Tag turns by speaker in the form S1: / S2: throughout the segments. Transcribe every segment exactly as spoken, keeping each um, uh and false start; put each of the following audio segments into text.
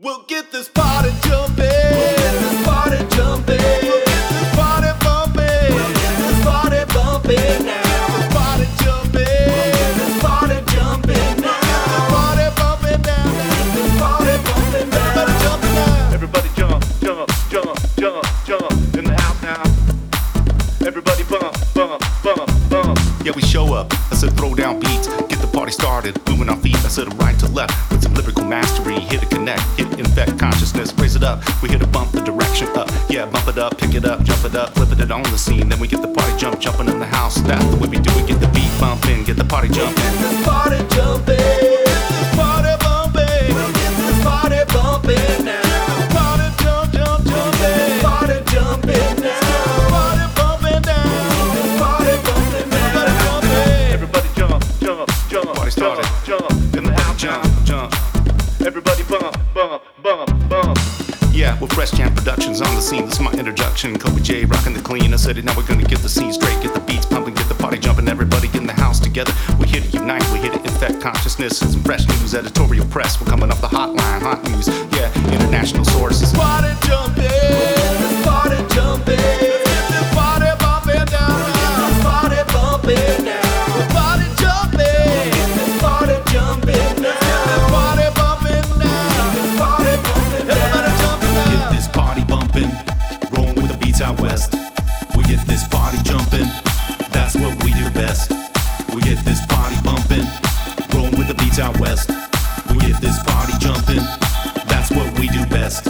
S1: We'll get this party jumping. We'll get this party jumping. We'll get this party bumping. We'll get this party bumping now. This party jumping. We'll get this party jumping now. This party bumping now. This party bumping now. Everybody jumping now.
S2: Everybody jump, jump, jump, jump, jump in the house now. Everybody bump, bump, bump, bump.
S3: Yeah, we show up. I said throw down beats, get the party started, moving our feet. I said right to left with some lyrical mastery. Hit it, connect, hit infect consciousness, raise it up. We hit a bump the direction up. Yeah, bump it up, pick it up, jump it up, flipping it on the scene. Then we get the party jump, jumping in the house. That's the way we do it. Get the beat bumping, get the party jumping.
S1: Get this party jumping. Get this party bumping. We'll get this party bumping now. This party jump, jump, jumping. Party jumping now. Party bumping now. This party bumping now. Everybody jumping.
S2: Everybody jump, jump, jump,
S3: Party started.
S2: jump, jump in the house
S3: Jump,
S2: now.
S3: jump.
S2: Everybody bump, bump, bump, bump.
S3: Yeah, with Fresh Jam Productions on the scene. This is my introduction. Kobe J rocking the clean. I said it, now we're gonna get the scene straight, get the beats pumping, get the party jumping. Everybody in the house together. We hit it unite, we hit it infect consciousness. Some fresh news, editorial press. We're coming off the hotline, hot news. Yeah, international sources.
S1: Party jumping. This party jumping. Get this party bumping down now. This party bumping now. This party jumping. This party jumping now. This party bumping now. This party bumping now. Everybody jumping now.
S4: Get this party bumping, rolling with the beats out west. We get this party jumping, that's what we do best. We get this party bumping, rolling with the beats out west. We get this party jumping, that's what we do best.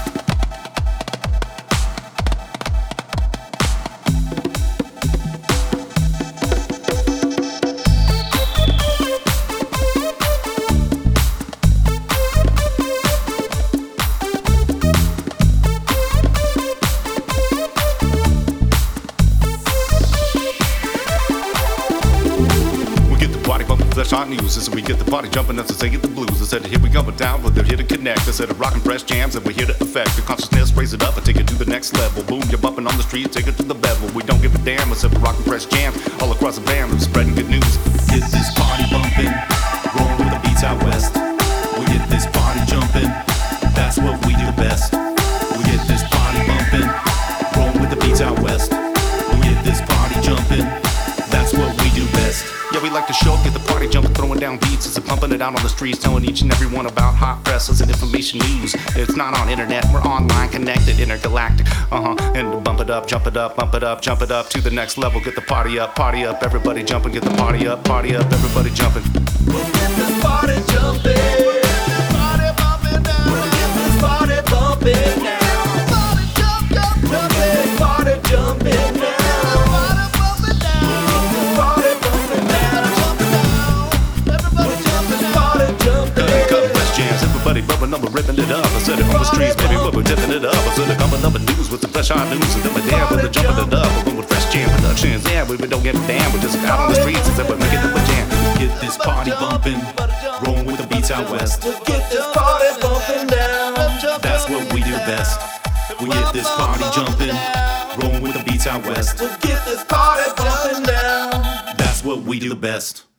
S3: Fresh hot news. I said we get the party jumping, that's to get the blues. I said here we go, but down, but they're here to connect. I said rockin' fresh jams, and we're here to affect your consciousness, raise it up and take it to the next level. Boom, you're bumping on the street, take it to the bevel. We don't give a damn. I said we're rockin' fresh jams all across the band, we're spreading good news.
S4: Get this party bumping, rolling with the beats out west. We get this party jumping, that's what we do best. We get this party bumping, rolling with the beats out west. We get this party jumping, that's what we do best.
S3: Yeah, we like to show up, get the party jumping, throwing down beats. It's a pumping it out on the streets, telling each and every one about hot presses and information news. It's not on internet, we're online, connected, intergalactic. Uh-huh, and bump it up, jump it up, bump it up, jump it up to the next level. Get the party up, party up, everybody jumping, get the party up, party up, everybody jumping.
S1: We'll get this party jumping. This party bumping now. We'll get this party bumping now. Party jump, jump, jumping. This party jumping now. Party bumping now. This party bumping now. Jumping now. Everybody jumping now. Party jumping.
S3: Cutting, cutting fresh jams, everybody bumping up and ripping it up. I said it on the streets, baby, but we're tipping it up. I said it coming up in news with the fresh hot news. And then we're there with the jumping it up. We're with Fresh Jam Productions. Yeah, we, we don't give a damn. We're just out on the streets and said we're making the jam.
S4: Get this party bumping, rolling with the beats out west.
S1: We'll get this party bumping down.
S4: That's what we do best. We get this party jumping, rolling with the beats out west.
S1: We'll get this party bumping down.
S4: That's what we do best.